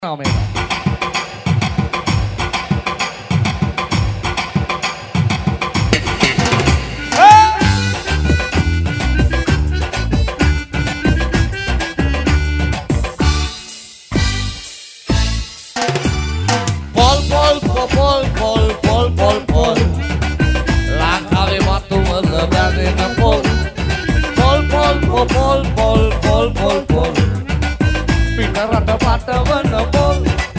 Pol langkah waktu melebani pol pindah rata pada mana pol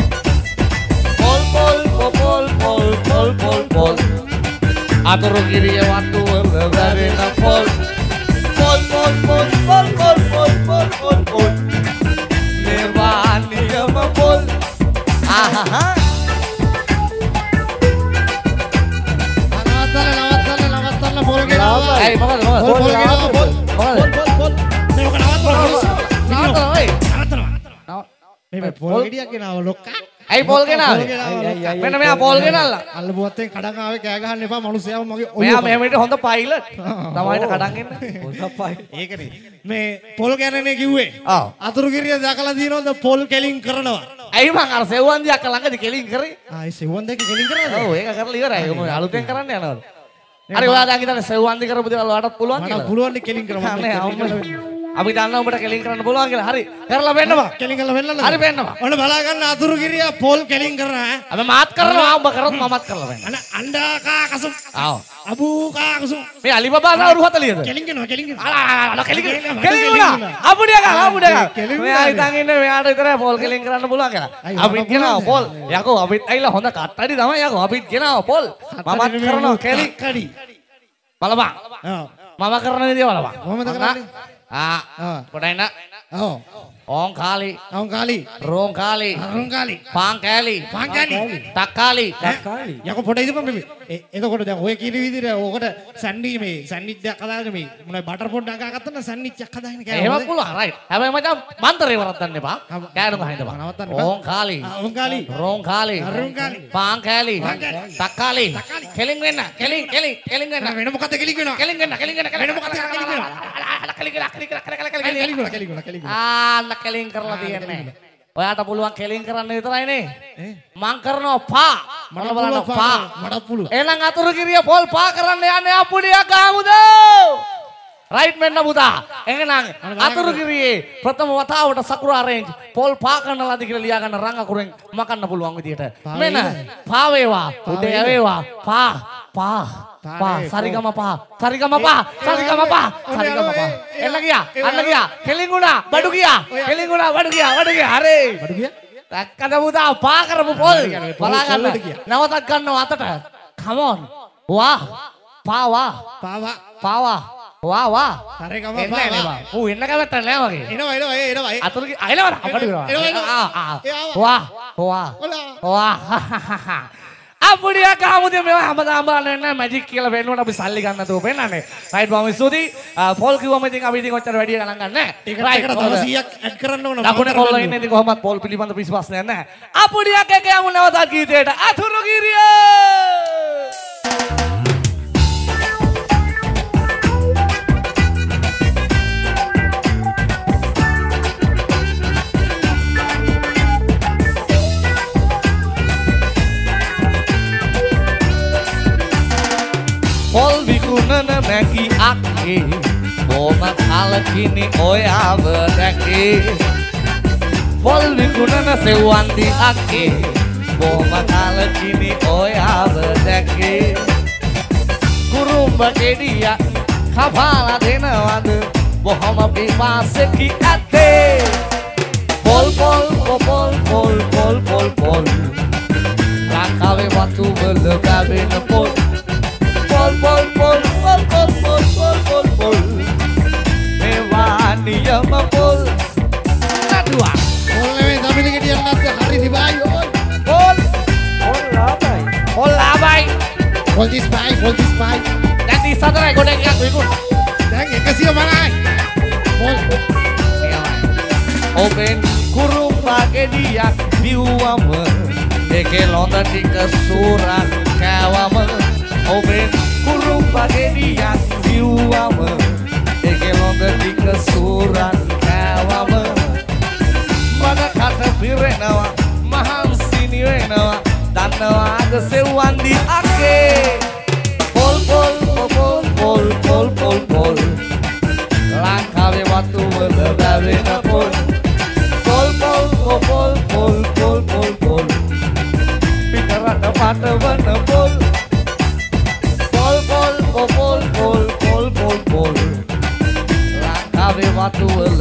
atur kiri waktu melebani pol nirwani sama pol පොල් ගෙඩියක් ගෙනාව ලොක්කා. ඇයි පොල් ගෙනාවේ? මෙන්න මෙයා පොල් ගෙනල්ලා. අල්ල බුවත්තෙන් කඩන් ආවේ කෑ ගහන්න එපා මිනිස්සයාව මගේ ඔය. මෙයා මෙහෙමට හොඳ පයිලට්. තමයිට කඩන් එන්න. හොඳ පයි. ඒකනේ. මේ පොල් ගැනනේ කිව්වේ. ආ. අතුරුගිරිය දැකලා දිනවද පොල් කෙලින් කරනවා. ඇයි මං අර සෙව්වන්දියක් ළඟදී කෙලින් කරේ? ආ ඒ සෙව්වන් දෙක කෙලින් කරනවද? ඔව් ඒක කරලා ඉවරයි. ඔය අලුතෙන් කරන්න යනවා. හරි ඔයා දැන් හිතන්නේ සෙව්වන්දි කරපු දේවල් ඔයාටත් පුළුවන් කියලා. මට පුළුවන් නේ කෙලින් කරන්න. අපි දන්නවා ඔබට කෙලින් කරන්න පුළුවන් කියලා. හරි. කරලා පෙන්නපන්. කෙලින් කරලා පෙන්නන්න. හරි පෙන්නපන්. ඔන්න බලා ගන්න අතුරුගිරිය පොල් කෙලින් කරනවා. අපි මාත් කරනවා. ඔබ කරොත් මමත් කරලා පෙන්නන්න. අන අණ්ඩා කා කසු. ආව. අබූ කා කසු. මේ අලිබබා නා අවුරු 40ද? කෙලින් කරනවා කෙලින් කරනවා. අලා කෙලින් වුණා. අපුඩියක් මෙයා හිතන් ඉන්නේ මෙයාට විතරයි පොල් කෙලින් කරන්න පුළුවන් කියලා. අපිත් කියනවා පොල්. යකෝ අපිත් ඇවිල්ලා හොඳ කට්ටඩි තමයි යකෝ. අපිත් කියනවා පොල්. මමත් කරනවා කෙලින්. කඩි. බලපන්. මම කරන විදිය බලපන්. කොහොමද කරන්නේ? කොටයින ඔව් ඕන් කාලි රෝන් කාලි පාන් කෑලි තක්කාලි යකෝ පොඩ ඉදපන් මේ එතකොට දැන් ඔය කියන විදිහට ඕකට සැන්ඩ්විච් මේ සැන්ඩ්විච් එකක් හදාගෙන මේ මොනවද බටර් පොඩ්ඩක් ගහගත්තා නම් සැන්ඩ්විච් එකක් හදාගෙන කෑවා එහෙම පුළුවන් රයිට් හැබැයි මචං මන්තරේ වරද්දන්න එපා කෑනක හින්දපන් ඕන් කාලි රෝන් කාලි පාන් කෑලි තක්කාලි කෙලින් වෙන්න කෙලින් වෙන්න වෙන මොකද කෙලින් වෙනවා කෙලින් වෙන්න වෙන මොකද කෙලින් වෙනවා කෙලින් කරලා තියන්නේ. ඔයාට පුළුවන් කෙලින් කරන්න විතරයිනේ. මං කරනවා පා. මට බලන්න පා. මටත් පුළුවන්. එහෙනම් අතුරුගිරිය පොල් පා කරන්න යන්නේ අපුඩියක් ගාමුද? රයිට් මෙන්න පුතා. එහෙනම් අතුරුගිරියේ ප්‍රථම වතාවට සකුරා රේන්ජ් පොල් පා කරනලාද කියලා ලියා ගන්න රංග අකුරෙන් මකන්න පුළුවන් විදියට. මෙන්න පා වේවා. උදේ වේවා. පා සරිගම පා එන්න ගියා කෙලින් වුණා බඩු ගියා හරි බඩු ගියා දැක්කද පුතා පා කරපු පොල් බලා ගන්න නවතත් ගන්නවා අතට come on වා සරිගම පා ඌ එන්න කවත්ත නෑ වගේ එනවා අතුරුගේ අයලවර අපිට වා අපුඩියක් ගාමුද මේවා හැමදාම බලන්නේ නැහැ මැජික් කියලා වෙන්නකොට අපි සල්ලි ගන්න තෝ පෙන්නන්නේ රයිට් බොහොම ස්තුතියි පොල් කිව්වම ඉතින් අපි ඉතින් ඔච්චර වැඩි ගණන් ගන්න නැහැ රයිට් 100ක් ඇඩ් කරන්න ඕන ලකුණේ කොල්ල ඉන්නේ ඉතින් කොහොමත් පොල් පිළිබඳ ප්‍රශ්නයක් නැහැ අපුඩියක් එක යමු නැවතත් ගීතයට අතුරුගිරිය පොල් විකුණන මැකි අක්කේ බොම කලකිනි ඔයාව දැකේ පොල් විකුණන සෙව්වන්දි අක්කේ බොම කලකිනි ඔයාව දැකේ කුරුම්බ ගෙඩිය කපාලා දෙනවද බොහොම පිපාසෙකි ඇත්තේ පොල් ලංකාවේ වතු වල ගාවෙන පොල් මේවා නියම පොල් නඩුවා පොල් නෙවෙයි දමින ගෙඩියක් නැත්නම් හරි දිබායි පොල් ලාභයි පොල් 35 දැන් 34යි ගොඩක් එකක් විකුණ දැන් 150යි පොල් ඔබෙන් කුරුම්බා ගෙඩියක් බිව්වම ඒකේ ලොඳ ටික සූරක් කෑවම ඔබෙන් කුරුම්බා ගෙඩියක් බිව්වම ඒකේ ලොඳ ටික සූරක් කෑවම මට කට පිරෙනවා යනවාද සෙව්වන් දී අක්කේ පොල් පොල් පොල් පොල් පොල් පොල් පොල් ලංකාවේ වතු වල වැවෙන පොල් පොල් පොල් පොල් පොල් පොල් පොල් පොල් පිටරට පටවන පොල් පොල් පොල් පොල් පොල් පොල් පොල් පොල් ලංකාවේ වතු වල